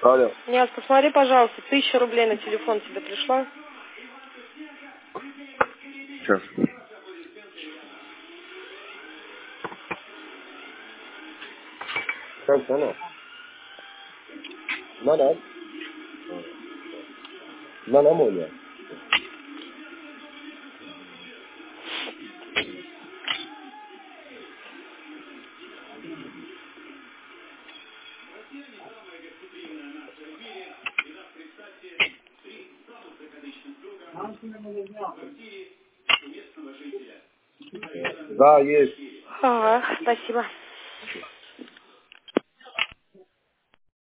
Алло. Нет, посмотри, пожалуйста, 1000 рублей на телефон тебе пришла? Сейчас. Как она? Надо. Надо моя. Да, есть. Ага, спасибо.